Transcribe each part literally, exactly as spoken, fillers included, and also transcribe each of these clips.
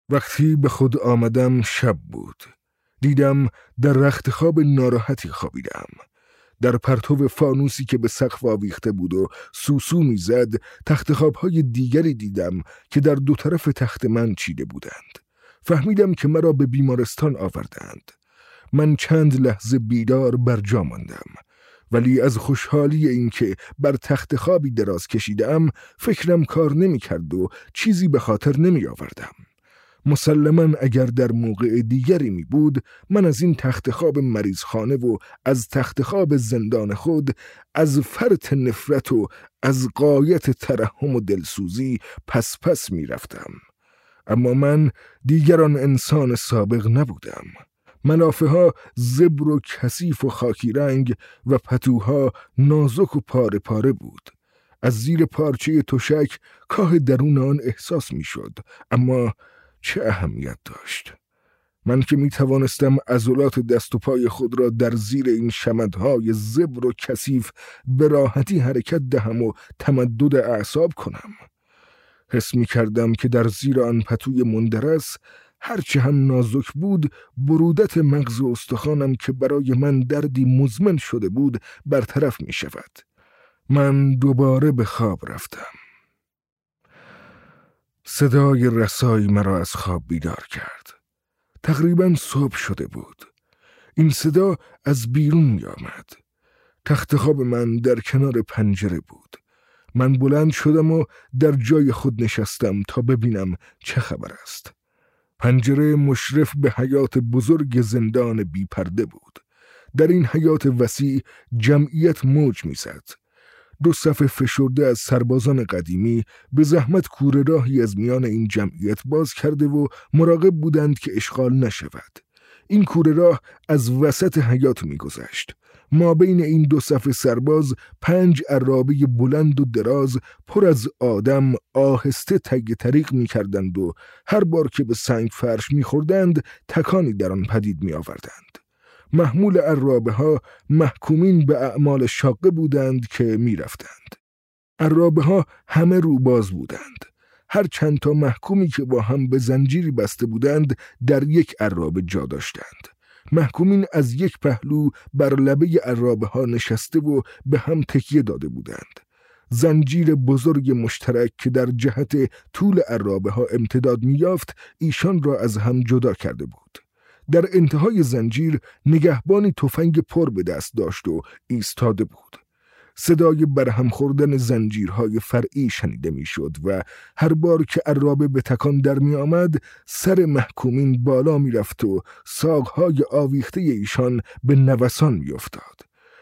وقتی به خود آمدم شب بود. دیدم در رخت خواب ناراحتی خوابیدم. در پرتو فانوسی که به سقف آویخته بود و سوسو میزد، تخت خواب‌های دیگری دیدم که در دو طرف تخت من چیده بودند. فهمیدم که مرا به بیمارستان آوردند. من چند لحظه بیدار بر جا ماندم، ولی از خوشحالی اینکه بر تخت خوابی دراز کشیدم فکرم کار نمی کرد و چیزی به خاطر نمی آوردم. مسلماً اگر در موقع دیگری می بود، من از این تخت خواب مریض خانه و از تخت خواب زندان خود، از فرط نفرت و از غایت ترحم و دلسوزی پس پس می رفتم. اما من دیگران انسان سابق نبودم. ملافه ها زبر و کثیف و خاکی رنگ و پتوها نازک و پاره پاره بود. از زیر پارچه تشک کاه درون آن احساس می شد، اما چه اهمیت داشت؟ من که می توانستم عضلات دست و پای خود را در زیر این شمدهای زبر و کثیف به راحتی حرکت دهم و تمدد اعصاب کنم. حس می کردم که در زیر آن پتوی مندرس، هرچه هم نازک بود، برودت مغز و استخوانم که برای من دردی مزمن شده بود برطرف می شود. من دوباره به خواب رفتم. صدای رسایی مرا از خواب بیدار کرد. تقریباً صبح شده بود. این صدا از بیرون می آمد. تخت خواب من در کنار پنجره بود. من بلند شدم و در جای خود نشستم تا ببینم چه خبر است. پنجره مشرف به حیات بزرگ زندان بی پرده بود. در این حیات وسیع جمعیت موج می زد. دو صف فشرده از سربازان قدیمی به زحمت کوره راهی از میان این جمعیت باز کرده و مراقب بودند که اشغال نشود. این کوره راه از وسط حیات می گذشت. ما بین این دو صف سرباز پنج عرابه بلند و دراز پر از آدم آهسته طی طریق می کردند و هر بار که به سنگ فرش می خوردند تکانی در آن پدید می آوردند. محمول عرابه ها محکومین به اعمال شاقه بودند که می رفتند. عرابه ها همه روباز بودند. هر چند تا محکومی که با هم به زنجیری بسته بودند در یک عرابه جا داشتند. محکومین از یک پهلو بر لبه عرابه ها نشسته و به هم تکیه داده بودند. زنجیر بزرگ مشترک که در جهت طول عرابه ها امتداد می یافت ایشان را از هم جدا کرده بود. در انتهای زنجیر نگهبانی تفنگ پر به دست داشت و ایستاده بود. صدای برهم خوردن زنجیرهای فرعی شنیده می شد و هر بار که عرابه به تکان در می آمد سر محکومین بالا می رفت و ساقهای آویخته ایشان به نوسان می افتاد.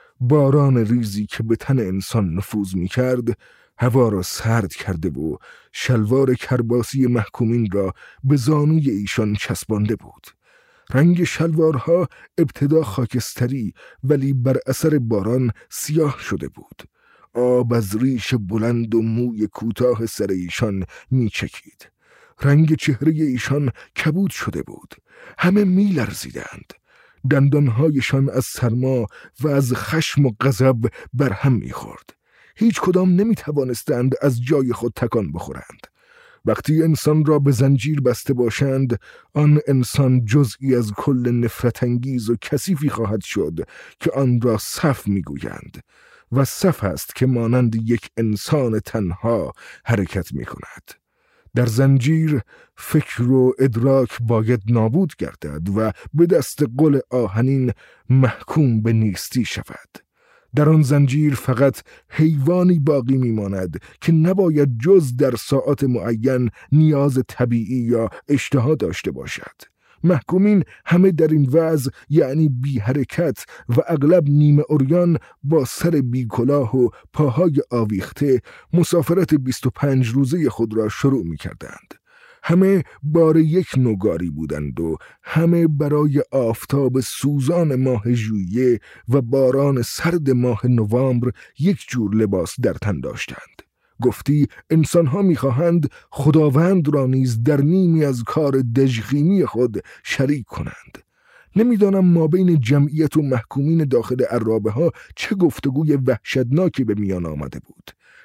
باران ریزی که به تن انسان نفوذ می کرد هوا را سرد کرده و شلوار کرباسی محکومین را به زانوی ایشان چسبانده بود. رنگ شلوارها ابتدا خاکستری ولی بر اثر باران سیاه شده بود. آب از ریش بلند و موی کوتاه سر ایشان می چکید. رنگ چهره ایشان کبود شده بود. همه می لرزیدند. دندانهایشان از سرما و از خشم و غضب بر هم می خورد. هیچ کدام نمی توانستند از جای خود تکان بخورند. وقتی انسان را به زنجیر بسته باشند، آن انسان جزئی از کل نفرت انگیز و کثیفی خواهد شد که آن را صف میگویند و صف است که مانند یک انسان تنها حرکت می کند. در زنجیر فکر و ادراک باید نابود گردد و به دست قل آهنین محکوم به نیستی شود. در آن زنجیر فقط حیوانی باقی میماند که نباید جز در ساعات معین نیاز طبیعی یا اشتها داشته باشد. محکومین همه در این وضع یعنی بی حرکت و اغلب نیمه عریان با سر بی کلاه و پاهای آویخته مسافرت بیست و پنج روزه خود را شروع می کردند. همه بار یک نوگاری بودند و همه برای آفتاب سوزان ماه ژوئیه و باران سرد ماه نوامبر یک جور لباس در تن داشتند. گفتی انسانها می‌خواهند خداوند را نیز در نیمی از کار دژخیمی خود شریک کنند. نمیدانم ما بین جمعیت و محکومین داخل عرابه ها چه گفتگوی وحشتناکی به میان آمده بود.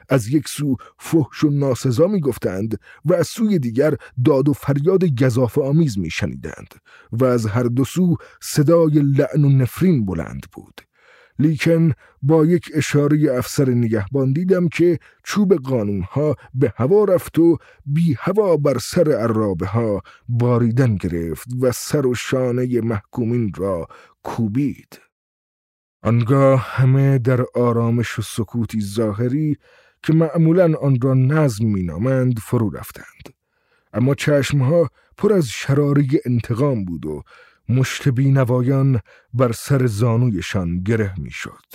از یک سو فحش و ناسزا می گفتند و از سوی دیگر داد و فریاد گزافه آمیز می شنیدند و از هر دو سو صدای لعن و نفرین بلند بود. لیکن با یک اشاره افسر نگهبان دیدم که چوب قانونها به هوا رفت و بی هوا بر سر عرابه ها باریدن گرفت و سر و شانه محکومین را کوبید. آنگاه همه در آرامش و سکوتی ظاهری که معمولاً آن را نظم می نامند فرو رفتند، اما چشمها پر از شراره انتقام بود و مشت بینوایان بر سر زانویشان گره می شد.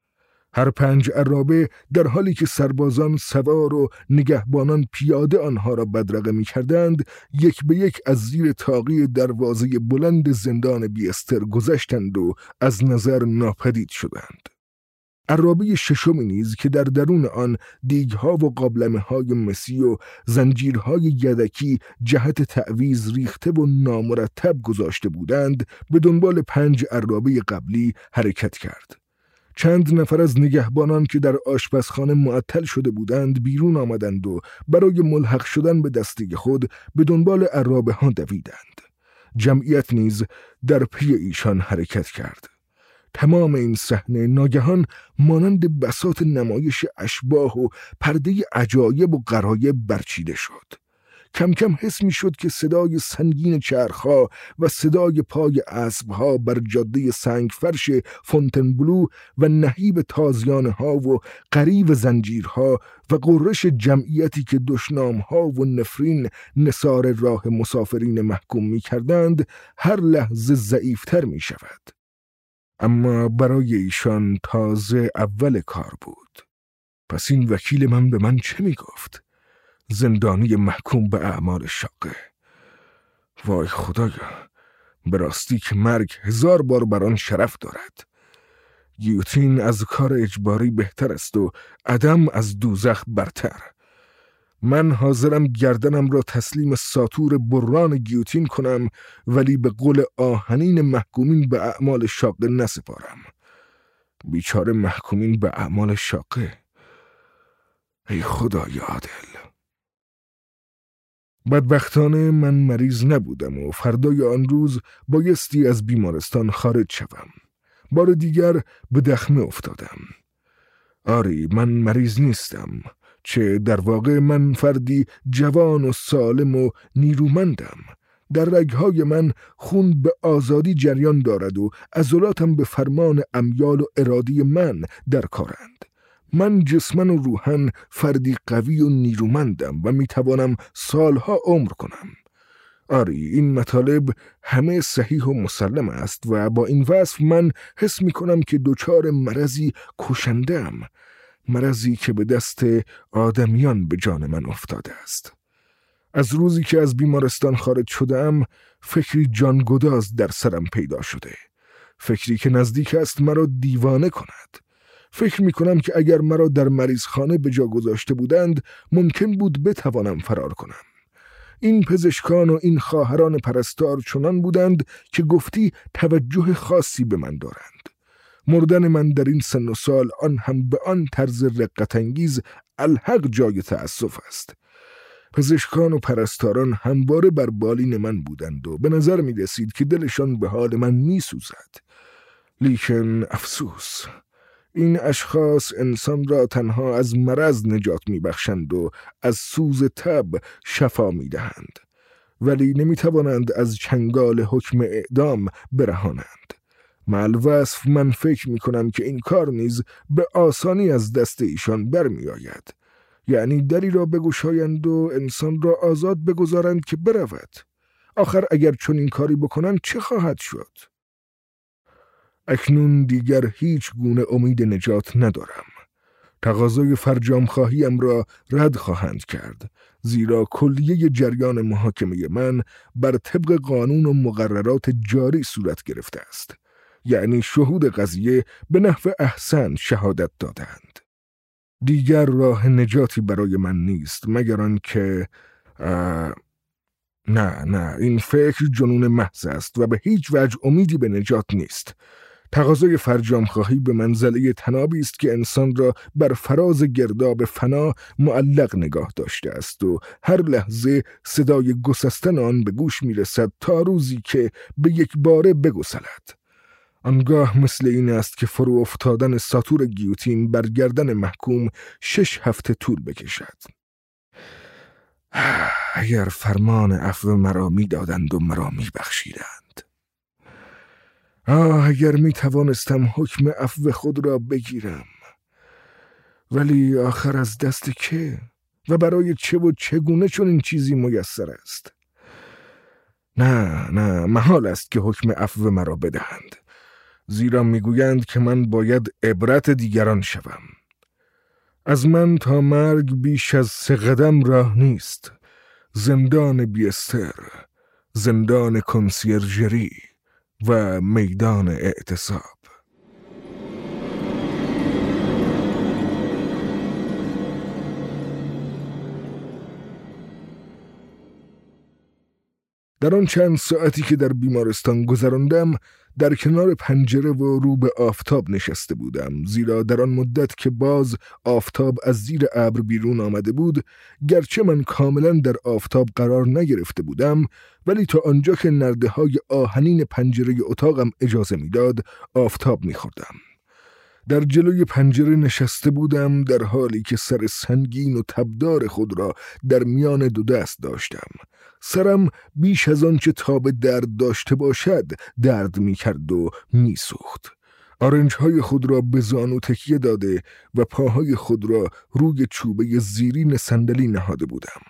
هر پنج عرابه در حالی که سربازان سوار و نگهبانان پیاده آنها را بدرقه می کردند، یک به یک از زیر طاقی دروازه بلند زندان بیستر گذشتند و از نظر ناپدید شدند. عرابه ششمی نیز که در درون آن دیگها و قابلمه های مسی و زنجیرهای یدکی جهت تعویض ریخته و نامرتب گذاشته بودند، به دنبال پنج عرابه قبلی حرکت کرد. چند نفر از نگهبانان که در آشپزخانه معطل شده بودند بیرون آمدند و برای ملحق شدن به دسته خود به دنبال عرابه ها دویدند. جمعیت نیز در پی ایشان حرکت کرد. تمام این صحنه ناگهان مانند بساط نمایش اشباح و پرده عجایب و غرایب برچیده شد. کم کم حس می شد که صدای سنگین چرخها و صدای پای اسبها بر جاده سنگ فرش فونتنبلو و نهیب تازیانه ها و قریب زنجیرها و قررش جمعیتی که دشنامها و نفرین نثار راه مسافرین محکوم می کردند هر لحظه ضعیفتر می شود. اما برای ایشان تازه اول کار بود. پس این وکیل من به من چه می گفت؟ زندانی محکوم به اعمال شاقه. وای خدایا، به راستی که مرگ هزار بار بر آن شرف دارد. گیوتین از کار اجباری بهتر است و عدم از دوزخ برتر. من حاضرم گردنم را تسلیم ساطور بران گیوتین کنم، ولی به قول آهنین محکومین به اعمال شاقه نسپارم. بیچاره محکومین به اعمال شاقه. ای خدای عادل. بدبختانه من مریض نبودم و فردای آن روز بایستی از بیمارستان خارج شوم. بار دیگر به دخمه افتادم. آری، من مریض نیستم، چه در واقع من فردی جوان و سالم و نیرومندم. در رگهای من خون به آزادی جریان دارد و عضلاتم به فرمان امیال و ارادی من در کارند. من جسمن و روحن فردی قوی و نیرومندم و میتوانم سالها عمر کنم. آری، این مطالب همه صحیح و مسلم است و با این وصف من حس میکنم که دچار مرضی کشنده‌ام، مرضی که به دست آدمیان به جان من افتاده است. از روزی که از بیمارستان خارج شدم، فکری جانگداز در سرم پیدا شده. فکری که نزدیک است مرا دیوانه کند. فکر می کنم که اگر مرا در مریضخانه به جا گذاشته بودند، ممکن بود بتوانم فرار کنم. این پزشکان و این خواهران پرستار چنان بودند که گفتی توجه خاصی به من دارند. مردن من در این سن و سال، آن هم به آن طرز رقت‌انگیز، الحق جای تأسف است. پزشکان و پرستاران همواره بر بالین من بودند و به نظر می رسید که دلشان به حال من می سوزد. لیکن افسوس، این اشخاص انسان را تنها از مرض نجات می بخشند و از سوز تب شفا می دهند، ولی نمی توانند از چنگال حکم اعدام برهانند. مع الوصف من فکر می کنم که این کار نیز به آسانی از دست ایشان برمی آید. یعنی دری را بگشایند و انسان را آزاد بگذارند که برود. آخر اگر چون این کاری بکنند چه خواهد شد؟ اکنون دیگر هیچ گونه امید نجات ندارم. تقاضای فرجام خواهیم را رد خواهند کرد، زیرا کلیه جریان محاکمه من بر طبق قانون و مقررات جاری صورت گرفته است. یعنی شهود قضیه به نحو احسن شهادت دادند. دیگر راه نجاتی برای من نیست مگر آن که نه نه این فکر جنون محض است و به هیچ وجه امیدی به نجات نیست. تقاضای فرجام خواهی به منزله تنابی است که انسان را بر فراز گرداب فنا معلق نگاه داشته است و هر لحظه صدای گسستن آن به گوش می رسد تا روزی که به یک باره بگسلد. آنگاه مثل این است که فرو افتادن ساتور گیوتین بر گردن محکوم شش هفته طول بکشد. اگر فرمان عفو مرا می دادند و مرا می بخشیدند. آه اگر می توانستم حکم عفو خود را بگیرم. ولی آخر از دست که و برای چه و چگونه چون این چیزی میسر است؟ نه نه محال است که حکم عفو مرا بدهند، زیرا میگویند که من باید عبرت دیگران شوم. از من تا مرگ بیش از سه قدم راه نیست. زندان بیستر، زندان کنسیرژری و میدان اعتصاب. در آن چند ساعتی که در بیمارستان گذراندم در کنار پنجره و رو به آفتاب نشسته بودم، زیرا در آن مدت که باز آفتاب از زیر ابر بیرون آمده بود، گرچه من کاملا در آفتاب قرار نگرفته بودم، ولی تا آنجا که نرده های آهنین پنجره اتاقم اجازه میداد آفتاب میخوردم. در جلوی پنجره نشسته بودم در حالی که سر سنگین و تبدار خود را در میان دو دست داشتم. سرم بیش از آن چه تاب درد داشته باشد درد می کرد و می سوخت. آرنج‌های خود را به زانو تکیه داده و پاهای خود را روی چوبه زیرین صندلی نهاده بودم.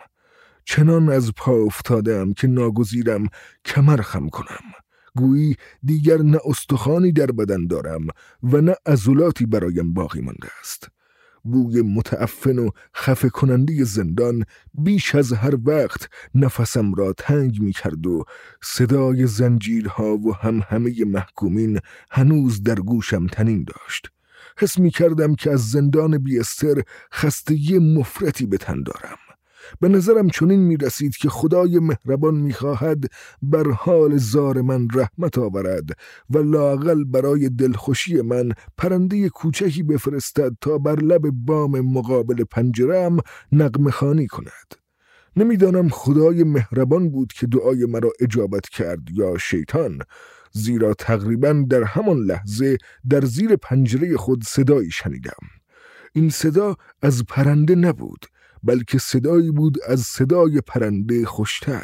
چنان از پا افتادم که ناگزیرم کمر خم کنم. گویی دیگر نه استخوانی در بدن دارم و نه عضلاتی برایم باقی مانده است. بوی متعفن و خفه کننده زندان بیش از هر وقت نفسم را تنگ می کرد و صدای زنجیرها و همهمه محکومین هنوز در گوشم طنین داشت. حس می کردم که از زندان بیستر خستگی مفرطی به تن دارم. به نظرم چنین می رسید که خدای مهربان می خواهد بر حال زار من رحمت آورد و لااقل برای دلخوشی من پرنده کوچکی بفرستد تا بر لب بام مقابل پنجره‌ام نغمه خوانی کند. نمیدانم خدای مهربان بود که دعای مرا اجابت کرد یا شیطان، زیرا تقریبا در همان لحظه در زیر پنجره خود صدایی شنیدم. این صدا از پرنده نبود، بلکه صدایی بود از صدای پرنده خوشتر.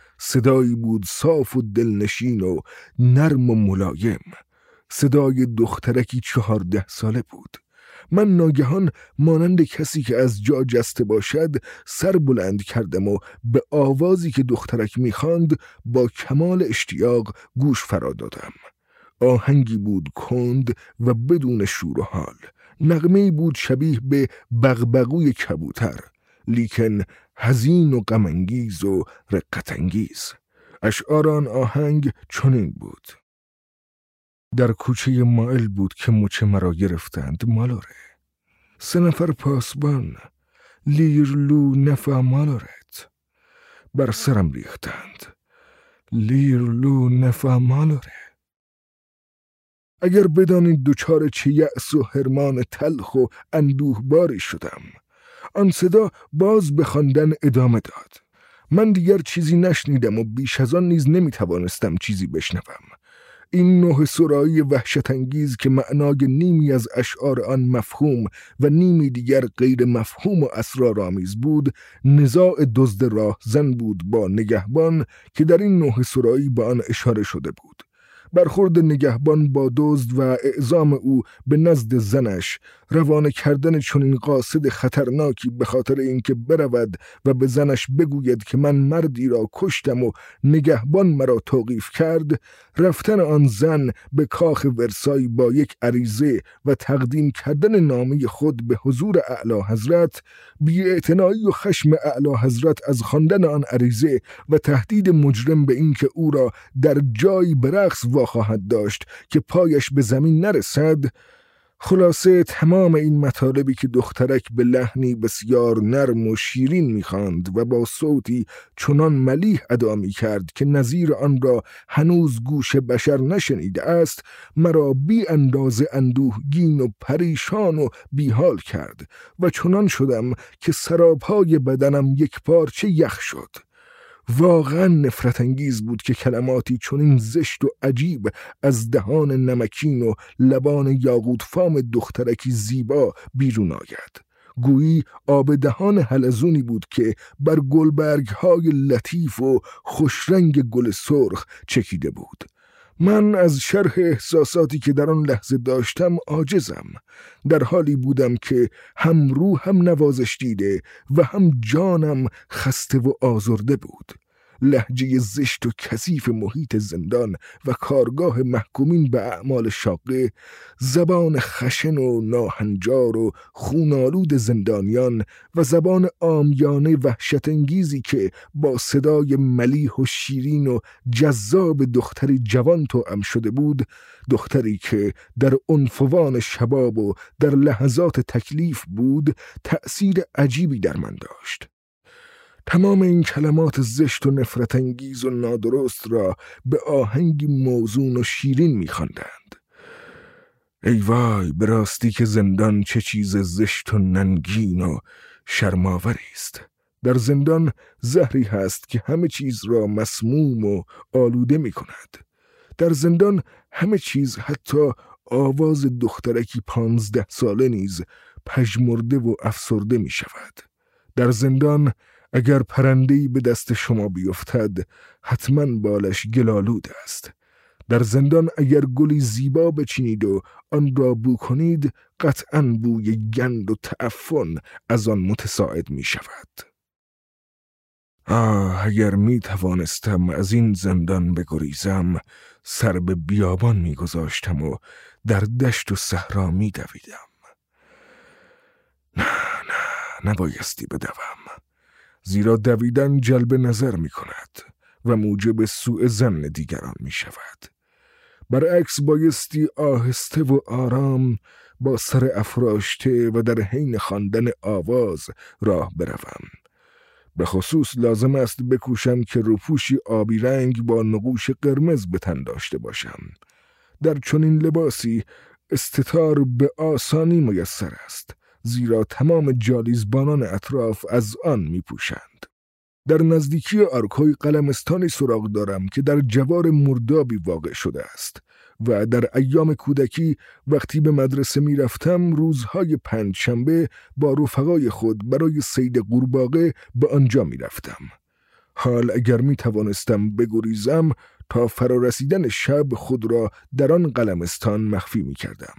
صدایی بود صاف و دلنشین و نرم و ملایم. صدای دخترکی چهارده ساله بود. من ناگهان مانند کسی که از جا جسته باشد سر بلند کردم و به آوازی که دخترک می‌خواند با کمال اشتیاق گوش فرا دادم. آهنگی بود کند و بدون شور و حال. نغمه‌ای بود شبیه به بغبغوی کبوتر، لیکن حزین و غم‌انگیز و رقت‌انگیز. اشعار آن آهنگ چنین بود: در کوچه مائل بود که مچ مرا گرفتند مالوره، سه نفر پاسبان لیرلو نفع مالورت، بر سرم ریختند لیرلو نفع مالوره. اگر بدانید دوچار چه یأس و حرمان تلخ و اندوهباری شدم. آن صدا باز به خواندن ادامه داد. من دیگر چیزی نشنیدم و بیش از آن نیز نمیتوانستم چیزی بشنوم. این نوع سرایی وحشت انگیز که معنای نیمی از اشعار آن مفهوم و نیمی دیگر غیر مفهوم و اسرارآمیز بود، نزاع دزد راهزن بود با نگهبان که در این نوع سرایی به آن اشاره شده بود. برخورد نگهبان با دزد و اعزام او به نزد زنش، روانه کردن چنین قاصد خطرناکی به خاطر اینکه برود و به زنش بگوید که من مردی را کشتم و نگهبان مرا توقیف کرد، رفتن آن زن به کاخ ورسای با یک عریضه و تقدیم کردن نامه خود به حضور اعلی حضرت، بی‌اعتنایی و خشم اعلی حضرت از خواندن آن عریضه و تهدید مجرم به اینکه او را در جایی به رقص خواهد داشت که پایش به زمین نرسد، خلاصه تمام این مطالبی که دخترک به لحنی بسیار نرم و شیرین می‌خواند و با صوتی چنان ملیح ادا می‌کرد که نظیر آن را هنوز گوش بشر نشنیده است، مرا بی اندازه اندوهگین و پریشان و بیحال کرد و چنان شدم که سراپای بدنم یک پارچه یخ شد. واقعا نفرت انگیز بود که کلماتی چنین زشت و عجیب از دهان نمکین و لبان یاقوت فام دخترکی زیبا بیرون آید. گویی آب دهان حلزونی بود که بر گلبرگ های لطیف و خوشرنگ گل سرخ چکیده بود. من از شرح احساساتی که در آن لحظه داشتم عاجزم. در حالی بودم که هم روحم نوازش دیده و هم جانم خسته و آزرده بود. لهجه زشت و کثیف محیط زندان و کارگاه محکومین به اعمال شاقه، زبان خشن و ناهنجار و خونالود زندانیان و زبان عامیانه وحشت انگیزی که با صدای ملیح و شیرین و جذاب دختری جوان توأم شده بود، دختری که در عنفوان شباب و در لحظات تکلیف بود، تأثیر عجیبی در من داشت. تمام این کلمات زشت و نفرت انگیز و نادرست را به آهنگی موزون و شیرین می‌خواندند. ای وای، به راستی که زندان چه چیز زشت و ننگین و شرم‌آوری است. در زندان زهری هست که همه چیز را مسموم و آلوده می‌کند. در زندان همه چیز، حتی آواز دخترکی پانزده ساله نیز پژمرده و افسرده می‌شود. در زندان اگر پرنده‌ای به دست شما بیفتد، حتما بالش گلالود است. در زندان اگر گلی زیبا بچینید و آن را بو کنید، قطعاً بوی گند و تعفن از آن متساعد می شود. آه، اگر می توانستم از این زندان بگریزم، سر به بیابان می گذاشتم و در دشت و صحرا می دویدم. نه نه، نبایستی بدوم، زیرا دویدن جلب نظر می کند و موجب سوء ظن دیگران می شود. برعکس بایستی آهسته و آرام با سر افراشته و در حین خواندن آواز راه بروم. به خصوص لازم است بکوشم که روپوشی آبی رنگ با نقوش قرمز به تن داشته باشم. در چنین لباسی استتار به آسانی میسر است، زیرا تمام جالیزبانان اطراف از آن می پوشند. در نزدیکی آرکوی قلمستانی سراغ دارم که در جوار مردابی واقع شده است و در ایام کودکی وقتی به مدرسه می رفتم، روزهای پنج شنبه با رفقای خود برای صید قورباغه به آنجا می رفتم. حال اگر می توانستم بگریزم، تا فرارسیدن شب خود را در آن قلمستان مخفی می کردم.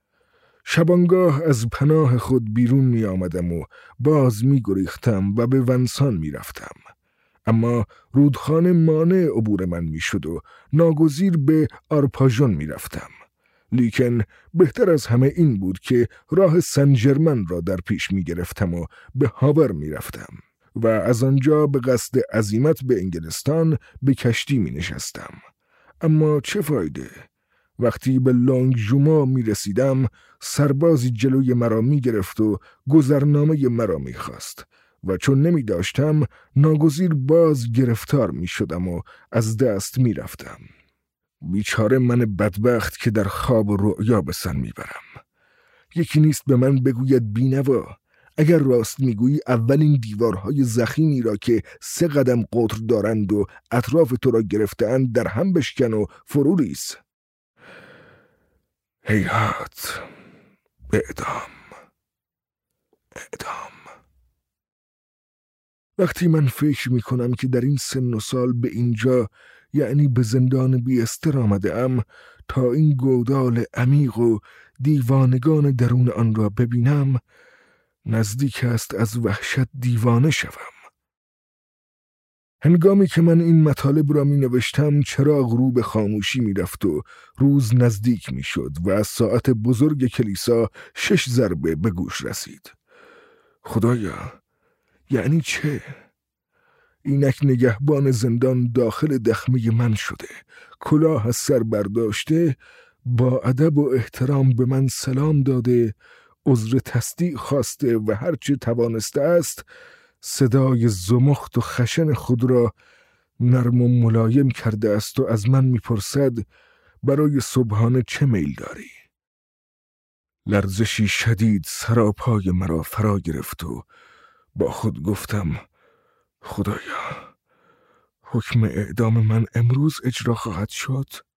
شبانگاه از پناه خود بیرون می آمدم و باز می گریختم و به ونسان می رفتم. اما رودخانه مانع عبور من می شد و ناگزیر به آرپاژون می رفتم. لیکن بهتر از همه این بود که راه سن ژرمن را در پیش می گرفتم و به هاور می رفتم و از آنجا به قصد عزیمت به انگلستان به کشتی می نشستم. اما چه فایده؟ وقتی به لانگ جوما می رسیدم، سربازی جلوی مرا می گرفت و گذرنامه مرا می خواست و چون نمی داشتم، ناگزیر باز گرفتار می شدم و از دست می رفتم. بیچاره من بدبخت که در خواب و رؤیا به سن می برم. یکی نیست به من بگوید بینوا، اگر راست میگویی اولین دیوارهای ضخیمی را که سه قدم قطر دارند و اطراف تو را گرفته‌اند در هم بشکن و فرو ریز. هیهات، اعدام اعدام. وقتی من فکر می کنم که در این سن و سال به اینجا، یعنی به زندان بیستر آمده ام تا این گودال عمیق و دیوانگان درون آن را ببینم، نزدیک است از وحشت دیوانه شوم. هنگامی که من این مطالب را می نوشتم، چراغ رو به خاموشی می رفت و روز نزدیک می شد و از ساعت بزرگ کلیسا شش ضربه به گوش رسید. خدایا، یعنی چه؟ اینک نگهبان زندان داخل دخمه من شده، کلاه از سر برداشته با ادب و احترام به من سلام داده، عذر تصدیق خواسته و هرچی توانسته است صدای زمخت و خشن خود را نرم و ملایم کرده است و از من میپرسد برای صبحانه چه میل داری؟ لرزشی شدید سراپای مرا فرا گرفت و با خود گفتم خدایا، حکم اعدام من امروز اجرا خواهد شد؟